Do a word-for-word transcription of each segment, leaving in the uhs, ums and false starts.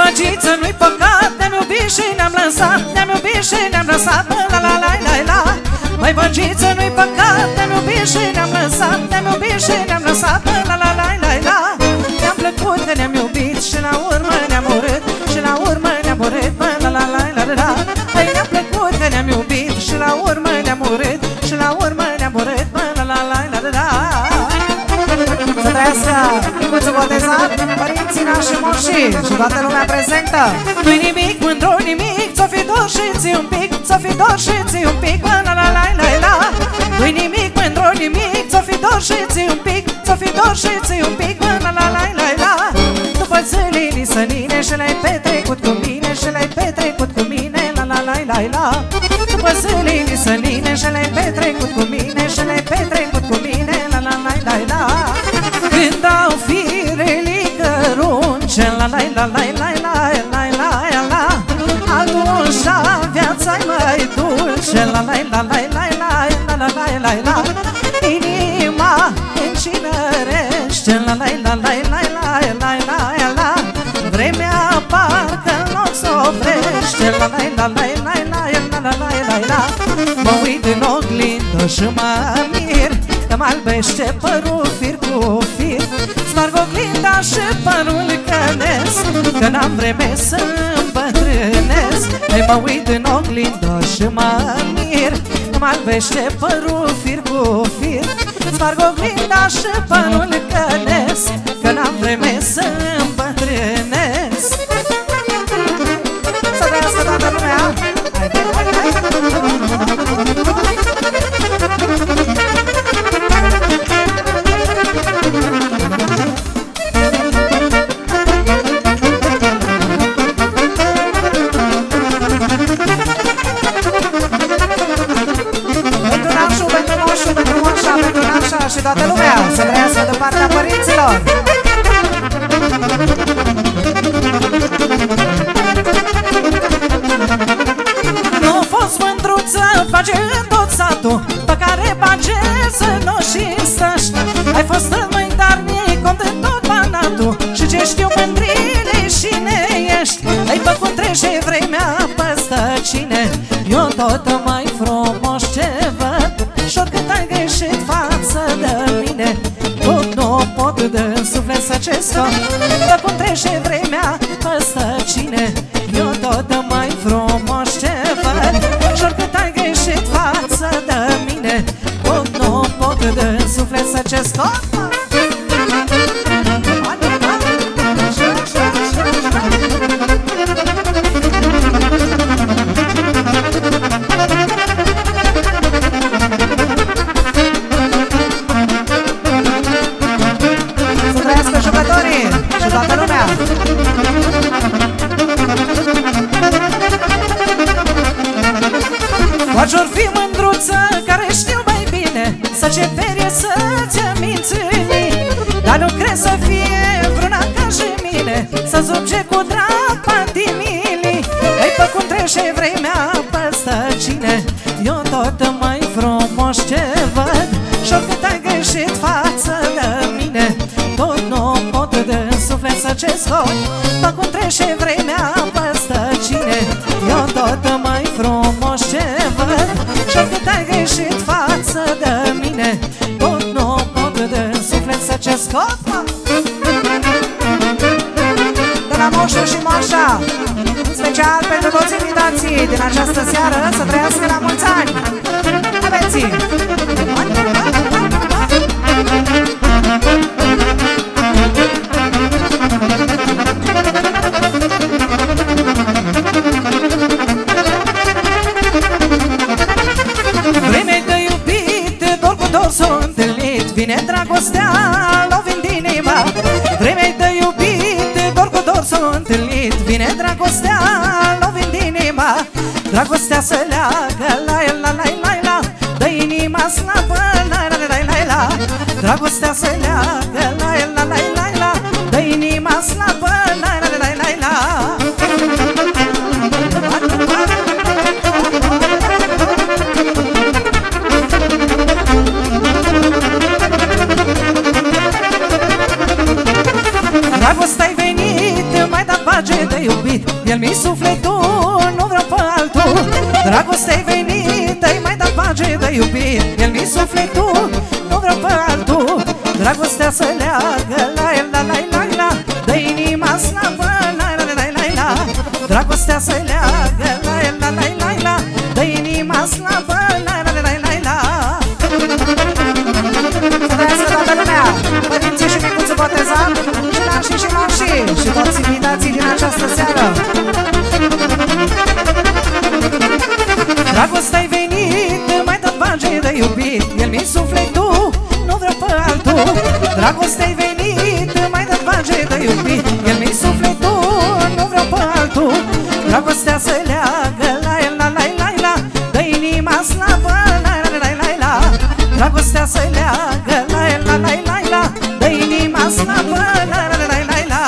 băgiță, nu-i păcat, ne-am iubit și ne-am lăsat, ne-am iubit și ne-am lăsat, la la la la la. Măi băgiță, nu-i păcat, ne-am iubit și ne-am lăsat, ne-am iubit și ne-am lăsat, la la la la la. Ne-am plăcut că ne-am iubit și la urmă ne-am urât, și la urmă ne-am urât, la la la la la. Măi ne-am plăcut că ne-am iubit și la urmă ne-am urât, și la urmă ne-am urât, la la la la la. Să trăiască micuțul botezat, părinții nași și moșii și toată lumea prezentă. Nu-i nimic, mândru nimic, ți-o fi dor și ți un pic, ți-o fi dor și ți un pic, la la la la la. Nu-i nimic, mândru nimic, ți-o fi dor și ți un pic, ți-o fi dor și ți un pic, la la la la la. După zilele sănine și le-ai petrecut cu mine, și le-ai petrecut cu mine, la la la la la. După zilele sănine și le-ai petrecut cu mine, și le-ai petrecut cu mine, la la la la la. Când au firele cărunce, la la la la la la la la la. Atunci viața-i mai dulce, la la la la la la la la la la. Inima încinărește, la la la la la la la la la. Vremea parcă nu s-o oprește, la la la la la la la la la la. Mă uit în oglindă și mă mir că-mi albește părul fir cu fir. Sparg oglinda și părul cănesc, că n-am vreme să îmbătrânesc. Ei, mă uit în oglindă și mă mir că-mi albește părul fir cu fir. Sparg oglinda și părul cănesc, că n-am vreme să îmbătrânesc. Să trăiască toată lumea! Haide, haide, și toată lumea să trăiască de partea părinților. Nu a fost mândruță, bage în tot satul, pe care bage să nu și stăși. Ai fost în mâini darnic, om de tot banatul, și ce știu mândrile și ne ești. Ai făcut trece vremea păstă cine, eu tot mai frumos ce văd. Și oricât ai greșit față de mine, tot nu pot de suflet să ce scot. Dar cum trece vremea păstă cine, eu tot mai frumos ce văd. Și oricât ai greșit față de mine, tot nu pot de suflet să ce scot. Or fi mândruță care știu mai bine să ce perie să-ți amințini. Dar nu crezi să fie vreuna ca și mine să zupce cu drag patimilii. Ei, pe cum trece vremea păstă cine, eu tot mai frumos ce văd. Și oricât ai greșit față de mine, tot nu pot de suflet să ce scot. Pe cum trece vremea păstă cine, eu tot mai frumos ce văd. Și oricât ai greșit față de mine, tot nu pot de suflet să ce scot. De la moșul și moșa, special pentru toți invitații din această seară, să trăiască la mulți ani. Aveți-i! Vreme de iubit, dor cu dor s-o întâlnit, vine dragostea lovind inima. Vreme de iubit, dor cu dor s-o întâlnit, vine dragostea lovind inima. Dragostea să leagă, la la la la la, dă inima slabă, la la la la la. Dragostea să leagă, la la la la la, dă inima slabă, la la la la la. Dragostea-i venit, mai dat bage de iubit, el mi-i sufletul, nu vreau pe altul. Dragoste-ai venit, ai mai dat bage de iubit, el mi-i sufletul, nu vreau pe altul. Dragostea să leagă, la el, la la la la, de inima slabă, la la la la la. Dragostea să leagă, la el, la la la la, de inima slabă, la la la la la. Să trăiască toată lumea, părinții și micuțul botezat, și nașii și moșii, și toți invitații din această seară. Dragostea-i venit, mai dat bage de iubit, el mi-i sufletul, nu vreau pe altul. Dragostea-i venit, mai dat bage de iubit, el mi-i sufletul, nu vreau pe altul. Dragostea să leagă, la el, la la la la, de inima slabă, la la la la la. Dragostea să leagă, la el, la la la la, de inima slabă, la la la la la.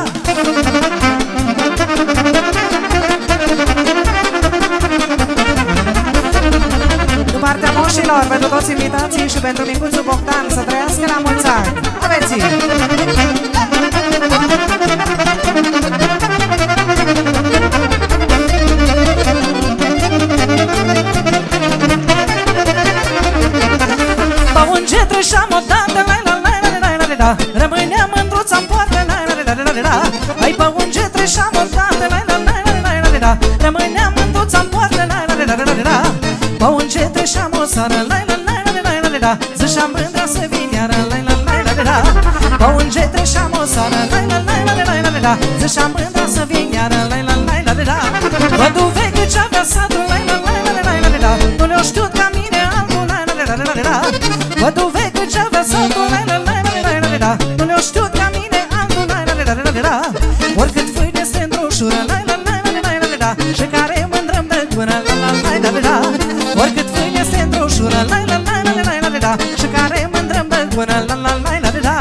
Din partea moșilor, pentru toți invitații și pentru micuțul Bogdan, să trăiască la mulți ani. Aveți-i! Bau un getre și-am odată, la la la la la la la. Rămâneam mândruța-n poartă, la la la la la la. Ai bau un getre și-am odată, la la la la la la la. Rămâneam mândruța-n poartă, la la la la la la. Bau un getre și-am o sară, la la la la la la la. Ziceam mândra să vin iară, la la la la la la. Bau un getre și-am o sară, la la la la la la la. Ziceam mândra să vin iară, la la la la la la. Vădul veche ce-avea satul, la la la la la la la. Nu le-o știut ca mine altul, la la la la la la. Vădul veche ce-avea satul, la la la la la la la. Nu le-o știut ca mine altul, la la la la la la. Oricât fâine se îndrușură, la la la la la la la. Și care mândrăm de gură, la la la la la la. Oricât fâine se îndrușură, la la la la la la la. Și care mândrăm de gură, la la la la la la.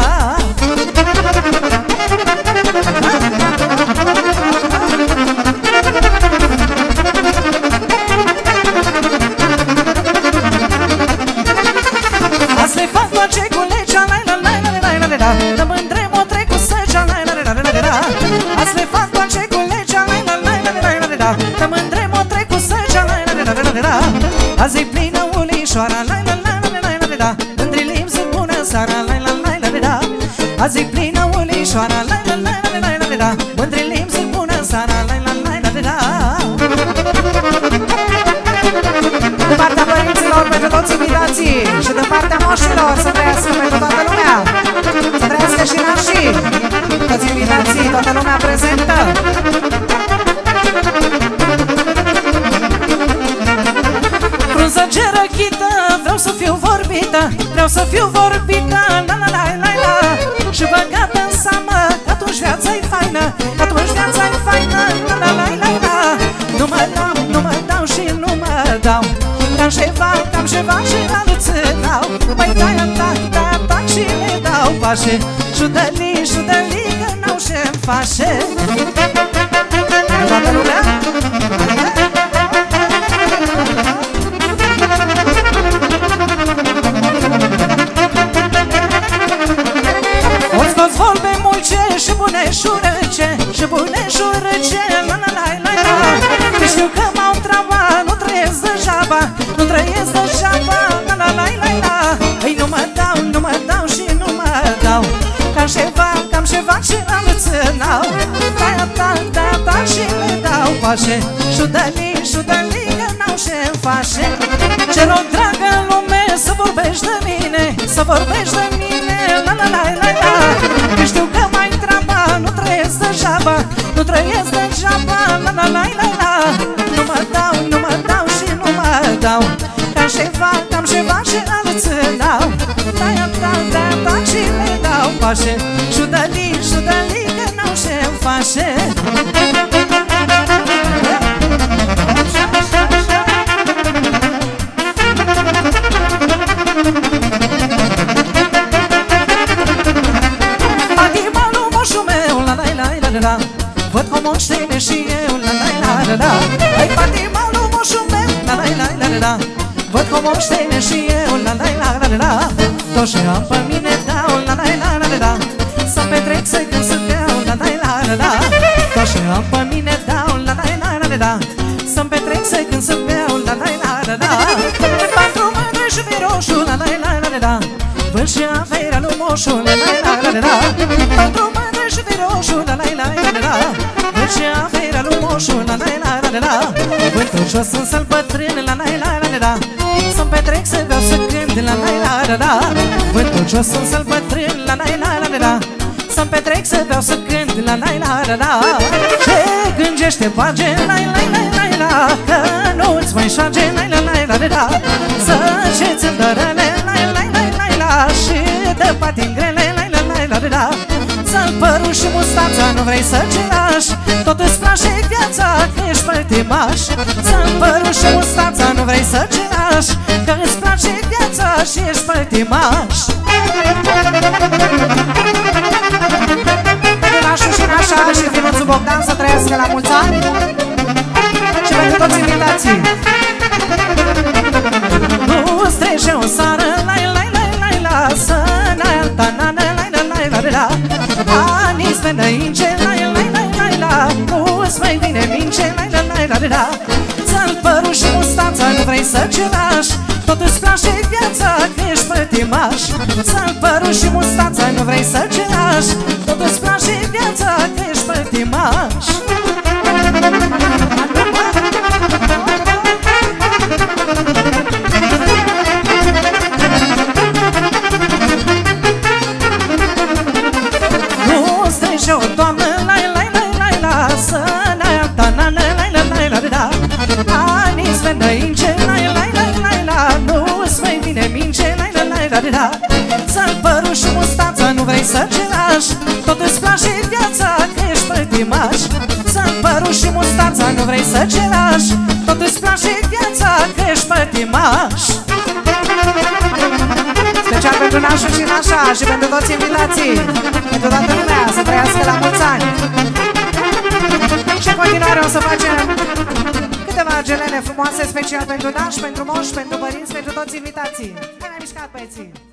Azi le fac face cu legea, la la la la la la la la. Dă mândre mă trec cu săgea, la la la la la la. Azi le fac face cu legea, la la la la la la la. Dă mândre mă trec cu săgea, la la la la la la. Azi-i plină ulișoara, la la la la la la la. Mândrilim zic bună seara, la la la la la la. Azi-i plină ulișoara, la la la la la la la. Mândrilim zic bună seara, la la la la la la. De partea părinților pentru toți invitații și de partea moșilor, să trăiască pentru toată lumea, să trăiască și nașii, toți invitații, toată lumea prezentă. Frunză gerăchită, vreau să fiu vorbită, vreau să fiu vorbită, la la la la la. Și băgată în seamă, că atunci viața-i faină, că atunci viața-i faină, la la la la la. Nu mă dau, nu mă dau și nu mă dau, cam ceva, cam ceva și la luțânau. Măi dai atac, dai atac și le dau pașe, șudălii, șudălii, că n-au ce-mi face. Toată lumea? O scoți vorbe mulce și bune șurăce, și bune șurăce, la la la la la. Că știu că m-au trabat, nu trăiesc degeaba, nu trăiesc degeaba, la la la la la. Ei nu mă dau, nu mă dau și nu mă dau, cam ceva, cam ceva ce la luțânau. Dai atac, dai atac și le dau pașe, șudălii, șudălii, că n-au ce-mi face. Ce rog, dragă lume, să vorbești de mine, să vorbești de mine, la la la la la. Că știu că m-ai întrebat, nu trăiesc degeaba, nu trăiesc degeaba, la la la la la. Nu mă dau, nu mă dau și nu mă dau, cam ceva, cam ceva și alții-n-au. Dai atac, dai atac și le dau pașe, șudălii, șudălii, că n-au ce-mi face. Văd cum moștene și eu, la la la la la. Ai patima lui moșul meu, la la la la la la. Văd cum moștene și eu, la la la la la la. Tot ce am pe mine dau, la la la la la la. Să petrec, să cânt, să beau, la la la la la. Așa pe mine dau, la la la la la la. Să-mi petrec să când să beau, la la la la la. Patru mândre și vei roșu, la la la la la la. Vând și averea lui moșu, la la la la la la. Patru mândre și vei roșu, la la la la la. Vând și averea lui moșu, la la la la la. Vând tot jos însă-l bătrân, la la la la la. Să-mi petrec să beau să cânt, la la la la la. Vând tot jos însă-l bătrân, la la la la la. Să-mi petrec să beau să cânt, la la la la la. Ce gângește bage, la la la la la. Că nu-ți mai șage, la la la la la. Să ce-ți îndărăle, la la la la la. Și de patin grele, la la la la la. Să-l părul și mustața nu vrei să ce lași. Tot îți place viața, că ești pătimaș. Să-l părul și mustața nu vrei să ce lași. Că îți place viața și ești pătimaș. Nașul și nașa și finuțul Bogdan să trăiască la mulți ani. Și pentru toți invitații. Nu-ți trece o sară, la la la la la. Să n-ai alta nană, la la la la la. Anii-ți venăince, la la la la la. Nu-ți mai vine mince, la la la la la. Ți-al părul și mustața nu vrei să ce lași. Tot îți place viața, că ești pătimaș. Ți-al părul și mustața nu vrei să ce lași. Tot îți place viața, că ești pătimaș. Nu-ți trece o doamnă, la la la la la. Să n-ai alta nană, la la la la la. Anii-ți venăince, la la la la la. Nu-ți mai vine mince, la la la la la. Ți-al părul și mustața nu vrei să ce lași. Tot îți place viața, că ești pătimaș. Ți-al părul și mustața nu vrei să ce lași. Tot îți place viața, că ești pătimaș. Special pentru nașul și nașa și pentru toți invitații. Pentru toată lumea, să trăiască la mulți ani. Și în continuare o să facem câteva gelene frumoase, special pentru nași, pentru moși, pentru părinți, pentru toți invitații. Hai, ne-am mișcat, băieții!